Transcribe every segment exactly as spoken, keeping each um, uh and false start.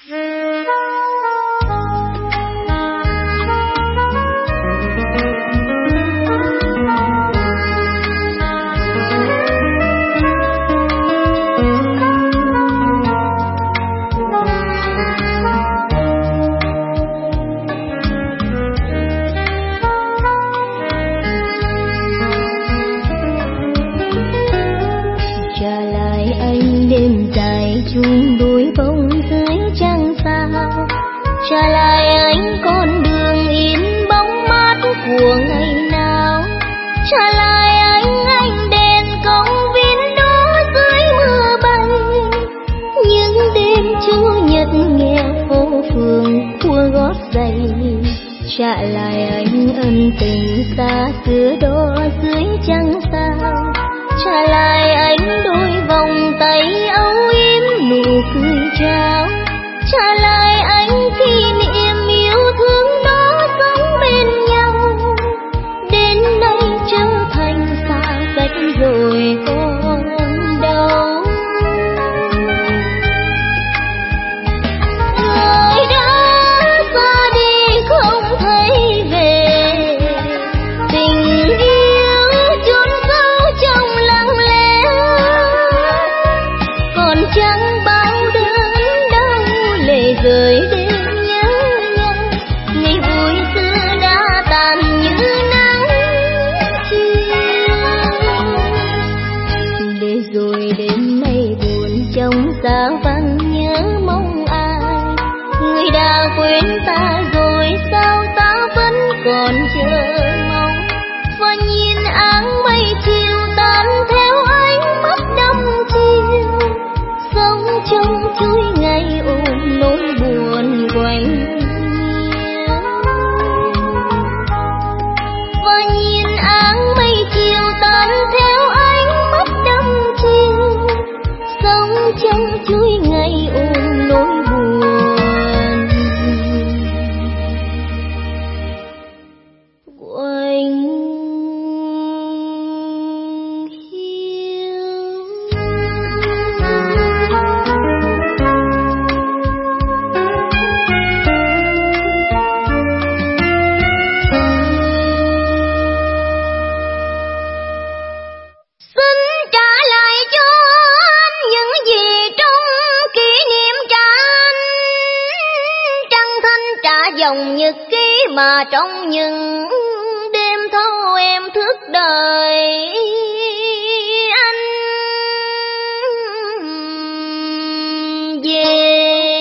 Trả lại anh con đường in bóng mát của ngày nào, trả lại anh ánh đèn công viên đó dưới mưa bay, những đêm chủ nhật nghèo phố phường của gót giày. Trả lại anh ân tình xa xưa đó dưới trăng sao, trả lại anh đôi vòng tay âu yếm nụ cười trao, trả lại anh kỷ niệm yêu thương đó sống bên nhau. Đến nay trở thành xa cách rồi còn đâu. Người đã xa đi không thấy về, tình yêu chôn sâu trong lặng lẽ, còn chẳng bao đớn đau lệ rơi đêm nhớ nhau. Ngày vui xưa đã tàn như nắng chiều, để rồi đêm nay buồn trong xa vắng nhớ mong ai. Người đã quên ta rồi sao ta vẫn còn chờ mong, và nhìn áng mây chiều tan theo ánh mắt đăm chiều, sống trong chuỗi ngày ôm nỗi buồn quanh nhau. Và nhìn áng mây chiều tan theo ánh mắt đăm chiều, sống trong chuỗi ngày ôm nỗi buồn quanh dòng nhật ký mà trong những đêm thâu em thức đợi anh về.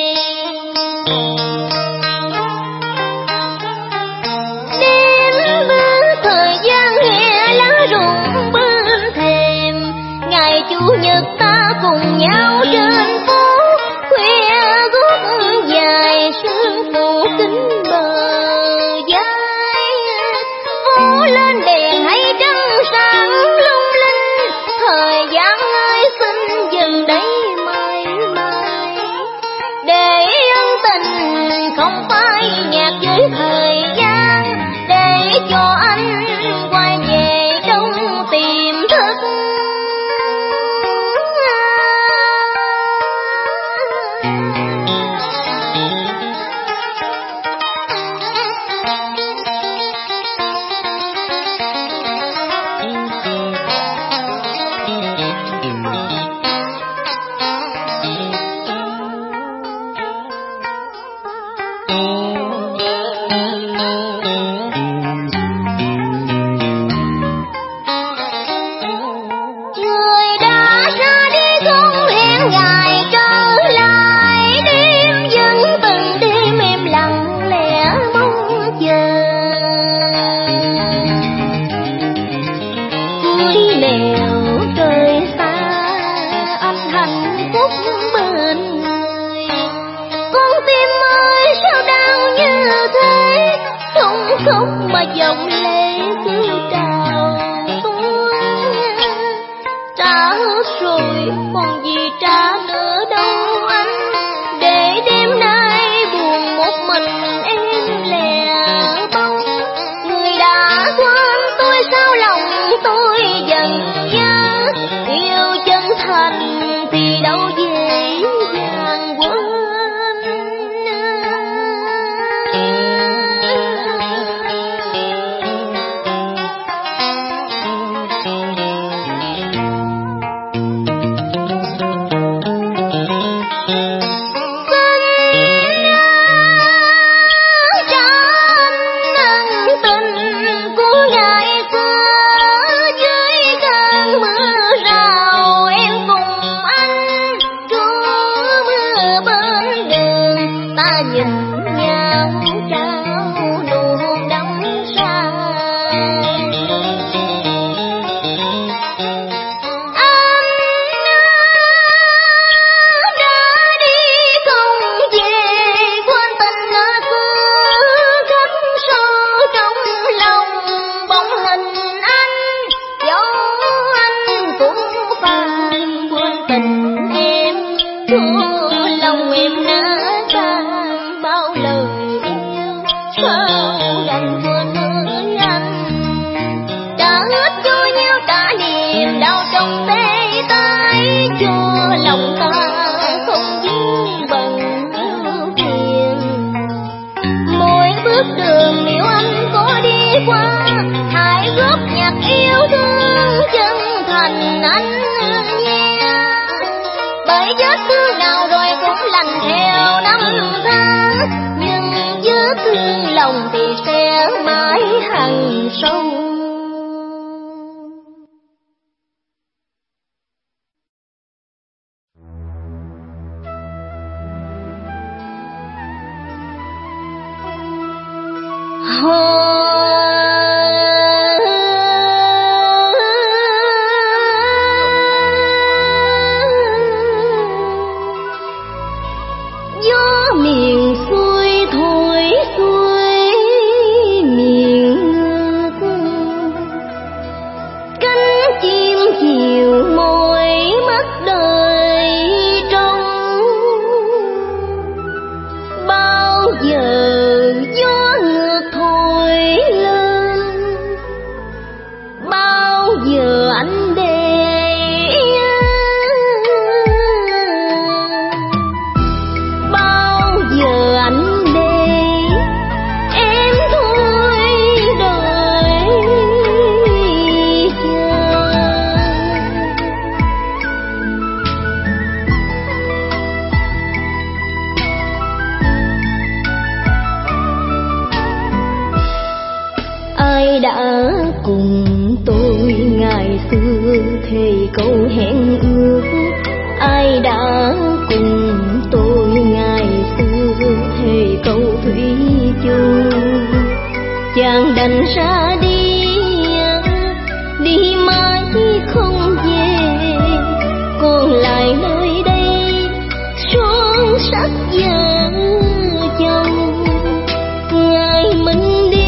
Đêm bữa thời gian hè lá rụng bên thềm, ngày chủ nhật ta cùng nhau trên phố khuya gót dài sương phủ kính bờ vai, phố lên đèn hay trăng sáng lung linh. Thời gian ơi xin dừng đây mãi mãi, để ân tình không phai nhạt với thời gian, để cho anh quay về trong tiềm thức. Khóc mà dòng lệ cứ trào tuôn, trả hết rồi còn gì trả nữa đâu anh, để đêm nay buồn một mình em lẻ bóng. Người đã quên tôi sao lòng tôi dần nhớ, yêu chân thành thì đâu dễ dàng quên. nhìn nhau trao nụ hôn đắm say. Lòng thì sẽ mãi hằn sâu. Gió miền xuôi thổi xuôi miền nước, cánh chim chiều môi mắt đời trong. Bao giờ gió ngược thổi lên, bao giờ anh để đã cùng tôi ngày xưa thề câu hẹn ước. Ai đã cùng tôi ngày xưa thề câu thủy chung. Chàng đành ra đi, đi mãi không về, còn lại nơi đây son sắc vợ chồng. Ngày mình đi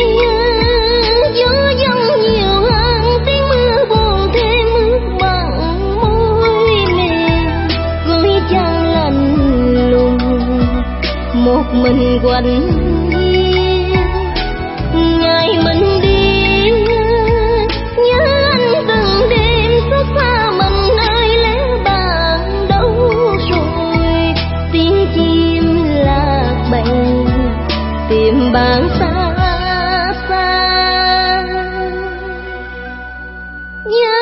một mình quạnh hiu. Ngày mình đi nhớ anh từng đêm xót xa mình ơi lẽ bạn đâu rồi. Tiếng chim lạc bầy tìm bạn xa xa, nhớ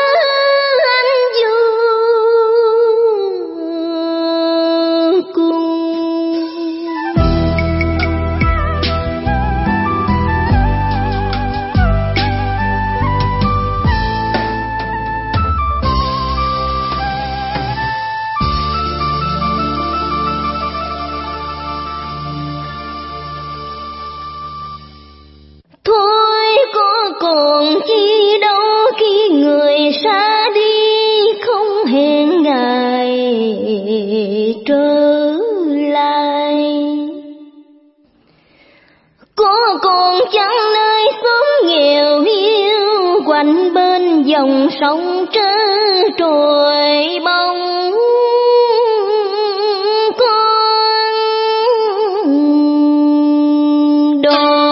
còn chi đâu khi người xa đi không hẹn ngày trở lại. Có còn chăng nơi xóm nghèo hiu quạnh bên dòng sông trơ trôi bóng con đò.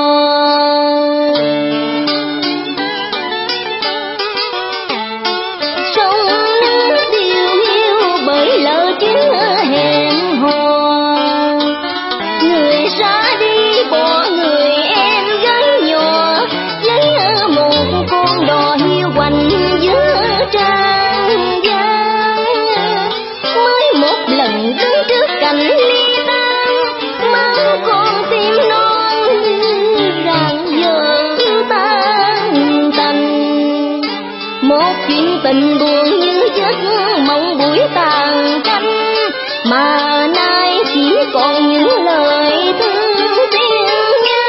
Một chuyện tình buồn như giấc mộng buổi tàn canh, mà nay chỉ còn những lời thương tiếng nhớ.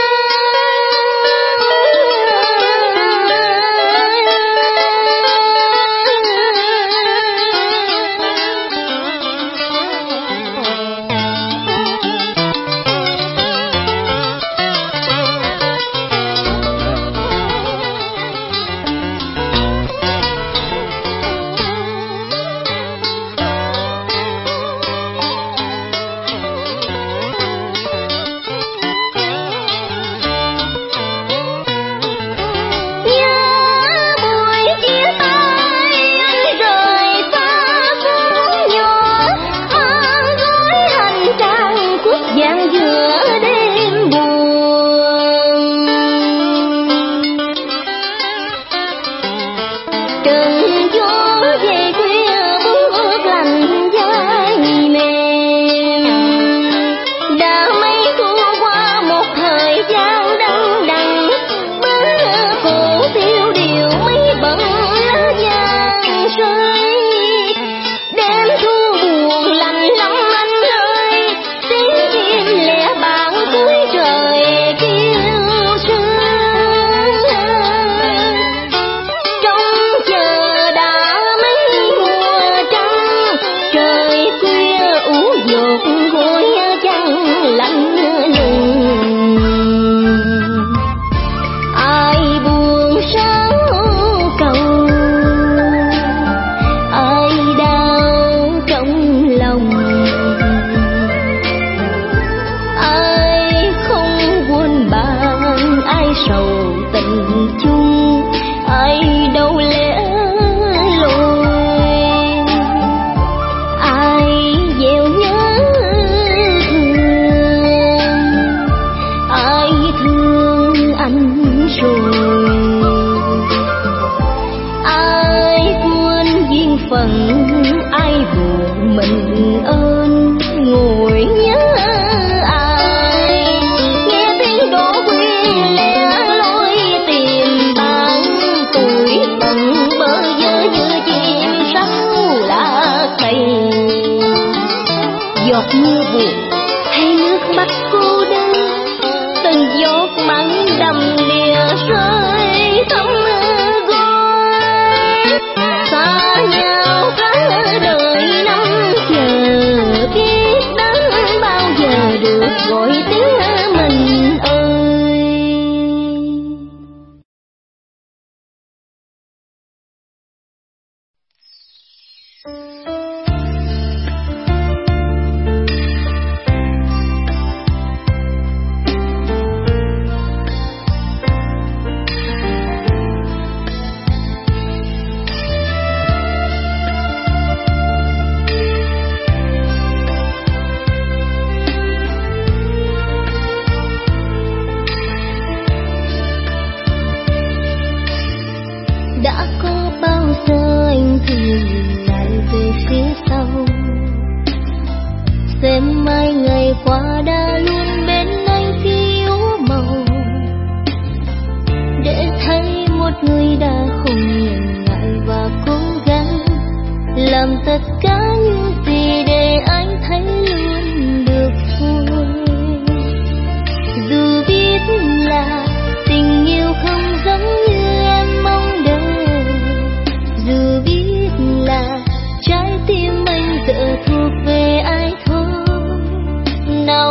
Mưa buồn hay nước mắt cô đơn, từng giọt mặn đầm đìa rơi thấm gối. Xa nhau tháng đời năm chờ, biết đến bao giờ được gọi tiếng mình ơi. Xem mai ngày qua đã luôn bên anh khi úa màu, để thấy một người đã không ngần ngại và cố gắng làm tất cả những gì để anh thấy luôn được vui. Dù biết là tình yêu không giống như em mong đợi, dù biết là trái tim anh tự thuộc về ai thôi, nào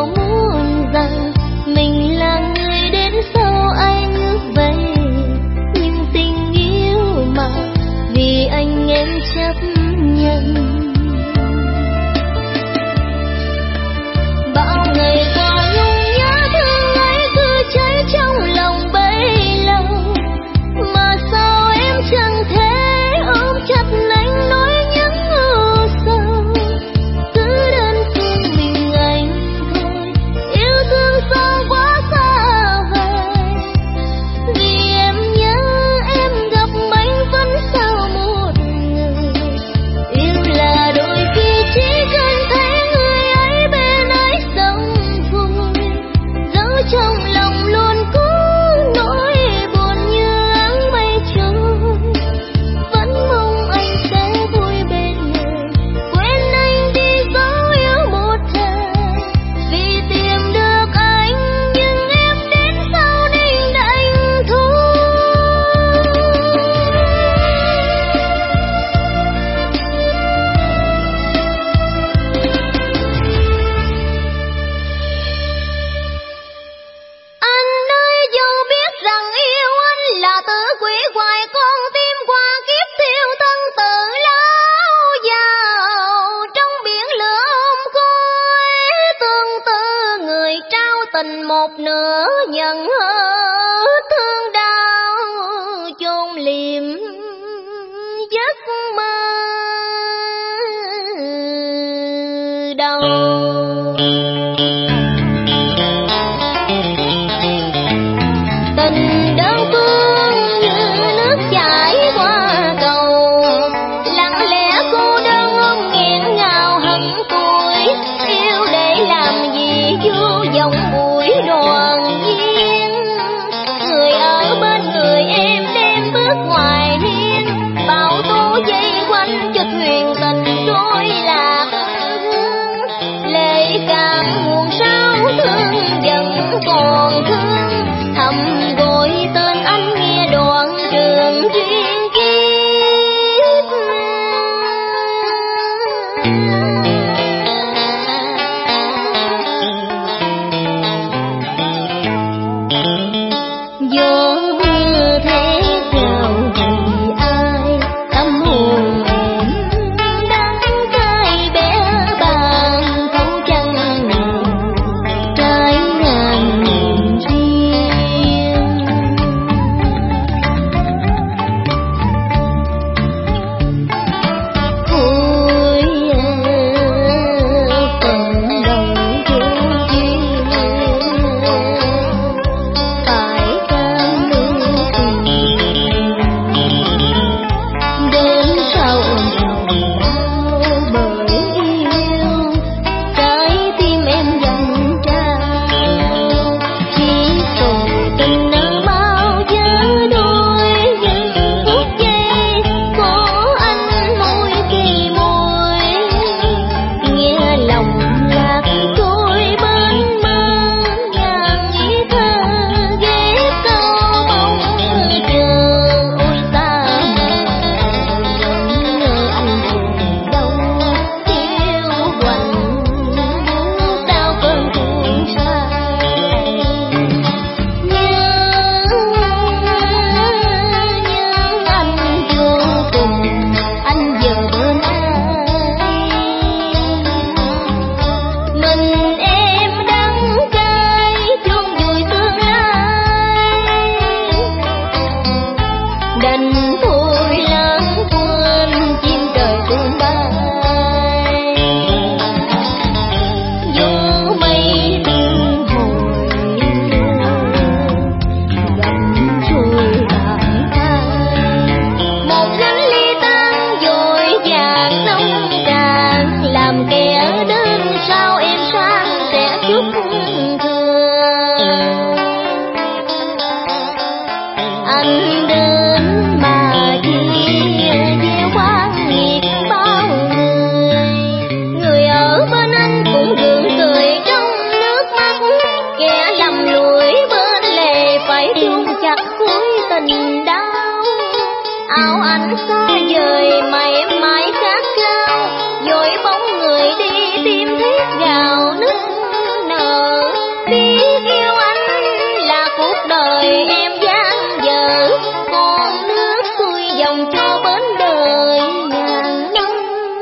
đâu. Tình đơn phương như nước chảy qua cầu, lặng lẽ cô đơn ôm nghẹn ngào hận tuổi. Yêu để làm gì vô vọng buổi đoàn viên, người ở bên người em đem bước ngoài hiên, bao tố dây quanh cho thuyền tình đôi lạc hướng. Lệ cảm nguồn sao thương vẫn còn thương, thầm gọi tên anh nghe đoạn trường duyên kiếp. Gió mưa thế chào vì ai, tâm hồn em đắng cay bé bàng, không chăng nào trái ngàn niềm riêng. Thôi phần đầu vô duyên, phải cam lưu tình, đến sau ôm lòng đau bởi yêu, trái tim em dành trao. Chỉ cầu tình nở bao giờ đôi, những phút giây có anh môi kỳ môi, nghe lòng lạc trôi bên mơ, ngàn ý thơ ghép câu mong chờ. Ôi xa mờ ngỡ anh về đâu, yêu quạnh buốt đau cơn cuồng say. Nhớ nhớ anh vô cùng, anh giờ bên ai, mình em đắng cay chôn vùi tương lai. Đành thôi lãng quên chim trời tuôn bay, vô mây tương hồi gầm trôi bạc phai. Một gánh ly tan vội vàng nông tràn, làm kẻ đơn sao em sang sẽ chút thương. Anh đến mà chỉ gieo quan nghiệt bao người, người ở bên anh cũng gượng cười trong nước mắt. Kẻ lầm lũi bên lề phải chôn chặt cuối tình đau. Áo anh xa vời mà em mãi khát khao, dội bóng người đi tim thiết gào nức nở. Biết yêu anh là cuộc đời em dang dở, còn nước xuôi dòng cho bến đời ngàn năm.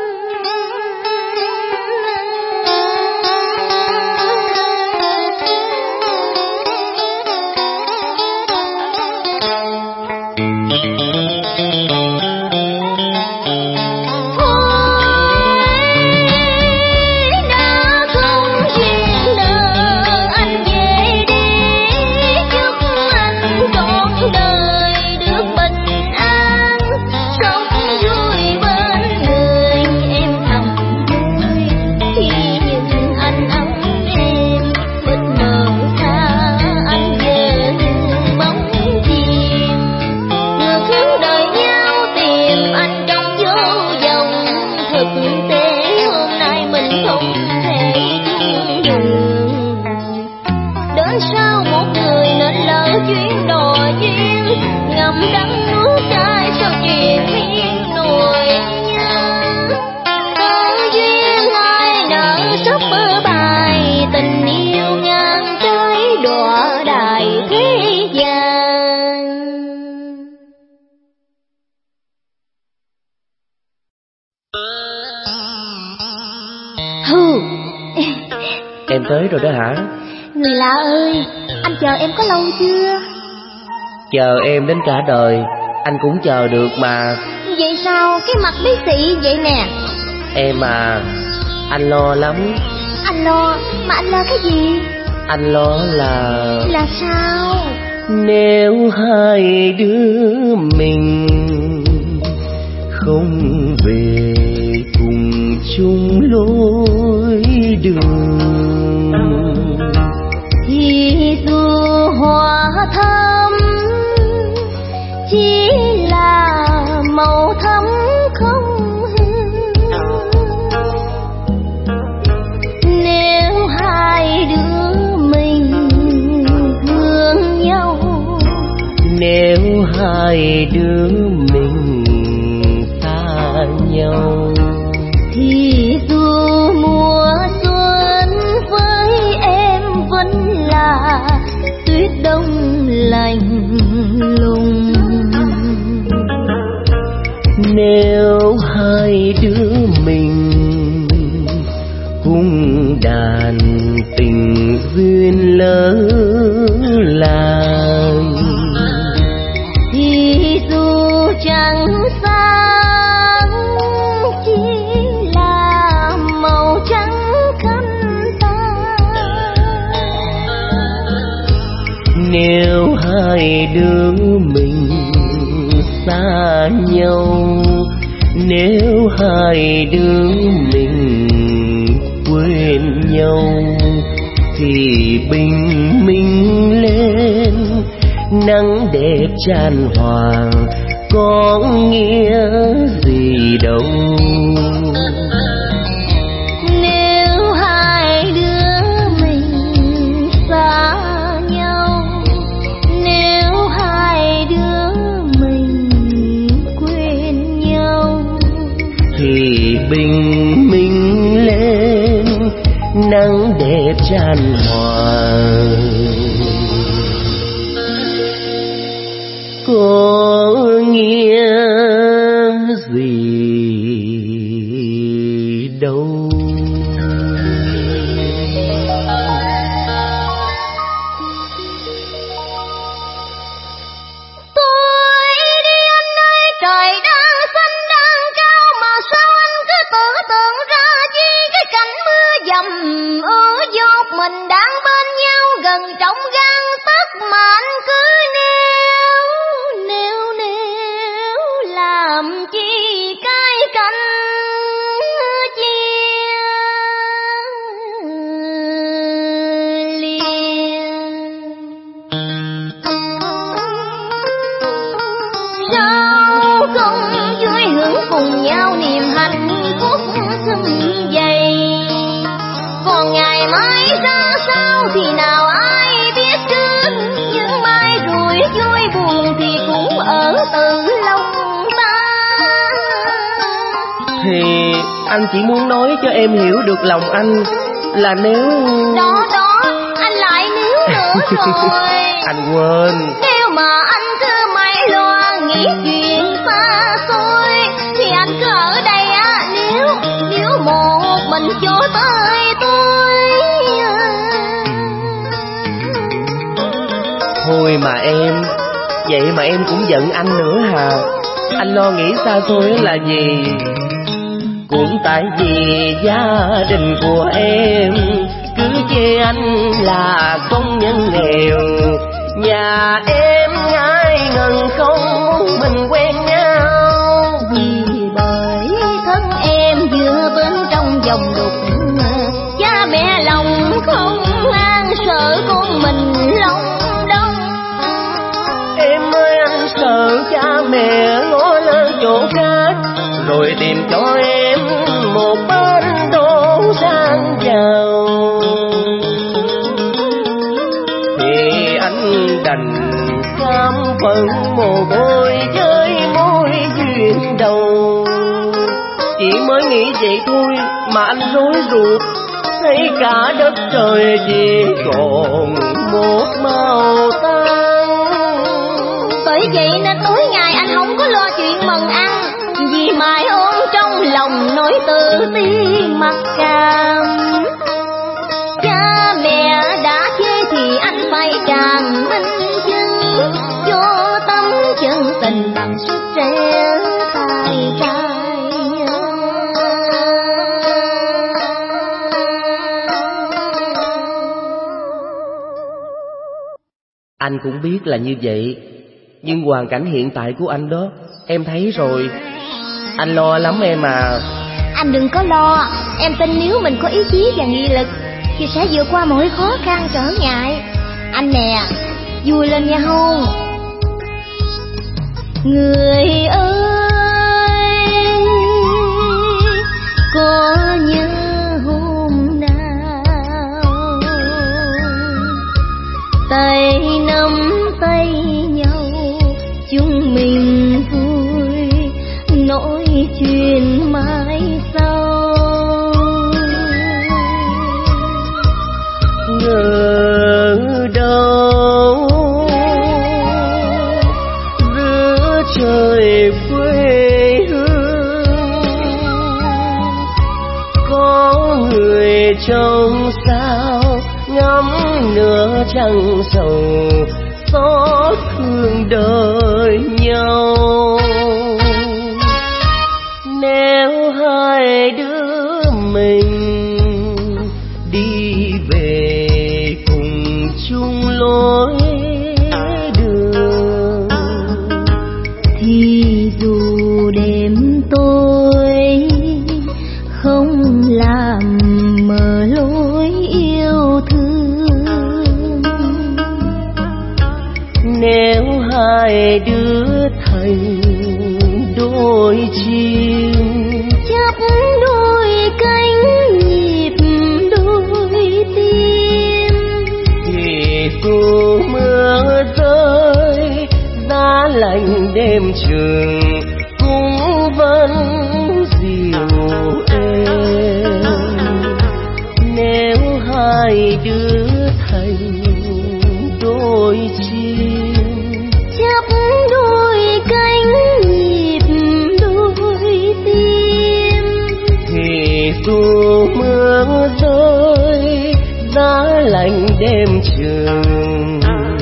Đã không duyên nợ anh về đi, chúc anh trọn đời được bình an, sống vui bên người em thầm vui. Khi nhìn anh ấm em mịt mờ xa, anh về bóng chim. Ngược hướng đời nhau tìm anh trong vô vọng, thực tế hôm nay mình không thể chung đường. Đến sau một người nên lỡ chuyến đò duyên, ngậm đắng nuốt cay sao chuyện miên nỗi nhớ. Có duyên ai nỡ sắp bơ bài, tình yêu ngang trái đọa đài thế gian. Hừ, Em tới rồi đó hả? người lạ ơi, anh chờ em có lâu chưa? Chờ em đến cả đời, anh cũng chờ được mà. Vậy sao cái mặt bí xị vậy nè? Em à, Anh lo lắm. Anh lo? Mà anh lo cái gì? Anh lo là... Là sao? Nếu hai đứa mình không về cùng chung lối đường, thì dù hoa thắm chỉ là màu thắm không hương. Nếu hai đứa mình thương nhau, nếu hai đứa mình xa nhau, thì dù mùa xuân với em vẫn là tuyết đông lạnh lùng. Nếu hai đứa mình cùng đàn tình duyên lỡ làng, thì dù chẳng sáng chỉ là màu trắng khăn ta. Nếu hai đứa mình xa nhau, nếu hai đứa mình quên nhau, thì bình minh lên nắng đẹp chan hòa có nghĩa gì đâu. Nếu hai đứa mình xa nhau, nếu hai đứa mình quên nhau, thì bình minh lên nắng đẹp chan hòa có nghĩa gì đâu. Tôi đi anh ơi, trời đang xanh đang cao mà sao anh cứ tưởng tượng ra chi cái cảnh mưa dầm ở dột mình đang bên nhau gần trong gang tấc mà anh cứ nêu nêu nêu làm chi cái cánh chia liền. Sao không vui hưởng cùng nhau niềm hạnh phúc sum vầy, còn ngày mai ra sao thì nào ai biết trước, nhưng mai rồi vui buồn thì cũng ở từ lòng ta. Thì anh chỉ muốn nói cho em hiểu được lòng anh là nếu... Đó đó, anh lại nếu nữa rồi. Anh quên. Nếu mà anh cứ mãi lo nghĩ chuyện xa xôi thì anh cứ ở đây á, nếu nếu một mình cho tới tôi. Thôi mà em, vậy mà em cũng giận anh nữa hả? Anh lo nghĩ xa xôi là gì? Cũng tại vì gia đình của em cứ chê anh là công nhân nghèo, nhà em ngại ngần không muốn mình quen nhau. Vì bởi thân em vừa bên trong vòng đục, cha mẹ lòng không an sợ con mình lòng đông. Em ơi anh sợ cha mẹ ngó lơ chỗ khác, rồi tìm cho em một bên đổ sang giàu, thì anh đành cam phận mồ côi với mối duyên đầu. Chỉ mới nghĩ vậy thôi mà anh rối ruột, thấy cả đất trời chỉ còn một màu tan. Bởi vậy nên tối ngày anh không có lo chuyện mần ăn, vì mãi ôm trong lòng nỗi tự ti mặc cảm. Cha mẹ đã chê thì anh phải càng minh chứng, cho tâm chân tình bằng sức trẻ tài trai. Anh cũng biết là như vậy, nhưng hoàn cảnh hiện tại của anh đó em thấy rồi. Anh lo lắm em à. Anh đừng có lo, em tin nếu mình có ý chí và nghị lực thì sẽ vượt qua mọi khó khăn trở ngại. Anh nè, vui lên nha Hôn. Người ơi, có nhớ hôm nào tay nắm tay nhau chúng mình vui nói chuyện mai sau. Ngờ đâu giữa trời quê hương có người trông sao ngắm nửa trăng sầu xót thương đời nhau. Nếu hai đứa mình đi về cùng chung lối đường thì dù đêm tối không làm mờ lối yêu thương. Nếu hai đứa thành đôi chim chắp đôi cánh nhịp đôi tim thì dù mưa rơi giá lạnh đêm trường cũng vẫn dịu êm. Nếu hai đứa thành đôi chim chắp đôi cánh nhịp đôi tim thì dù mưa rơi giá lạnh đêm trường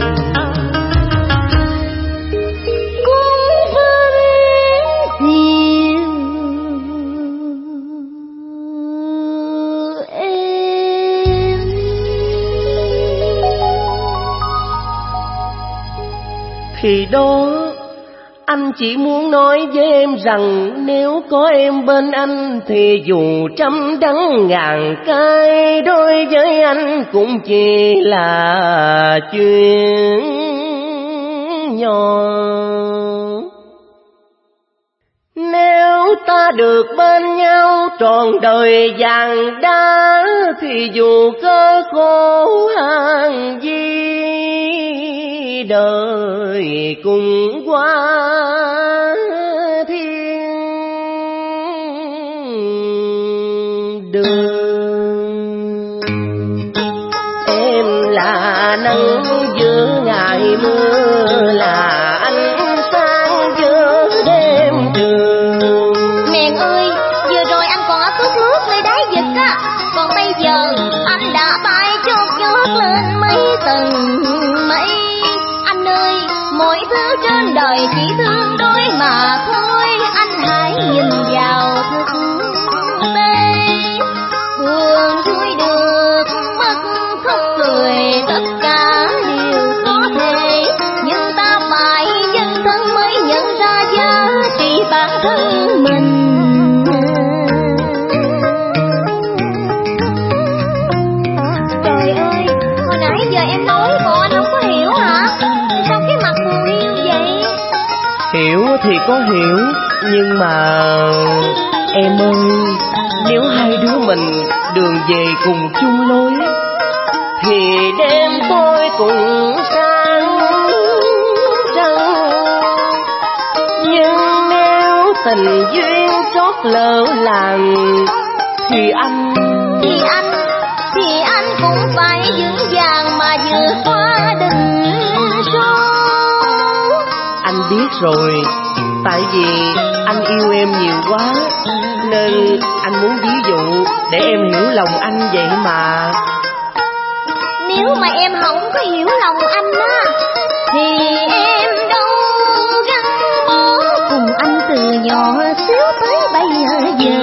cũng vẫn dịu êm. Thì đó anh chỉ muốn nói với em rằng nếu có em bên anh thì dù trăm đắng ngàn cay đối với anh cũng chỉ là chuyện nhỏ. Nếu ta được bên nhau trọn đời vàng đá thì dù có khổ hàng gì đời cùng qua thiên đường. Em là nắng giữa ngày mưa, là ánh sáng giữa đêm trường. Mẹ ơi, vừa rồi anh còn ở cướp nước lấy đáy vực á, còn bây giờ anh đã bay chót chót lên mấy tầng mây. Anh ơi, mọi thứ trên đời chỉ tương đối mà thôi, anh hãy nhìn vào thực tế. Buồn vui được mất khóc cười tất cả đều có thể, nhưng ta phải dấn thân mới nhận ra giá trị bản thân mình. Trời ơi, hồi nãy giờ em nói còn anh không có hiểu hả? Sao cái mặt buồn hiu vậy? Hiểu thì có hiểu, nhưng mà em ơi, nếu hai đứa mình đường về cùng chung lối thì đêm tối cũng sáng trăng. Nhưng nếu tình duyên trót lỡ làng thì anh Thì anh, thì anh cũng phải vững vàng mà vượt qua đỉnh số. Anh biết rồi, tại vì anh yêu em nhiều quá nên anh muốn ví dụ để em hiểu lòng anh vậy mà. Nếu mà em không có hiểu lòng anh á thì em đâu gắn bó cùng anh từ nhỏ xíu tới bây giờ.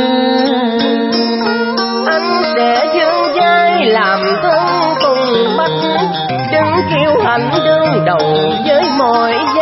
Anh sẽ dâng vai làm thân cùng mắt đứng kiêu hãnh đương đầu với mọi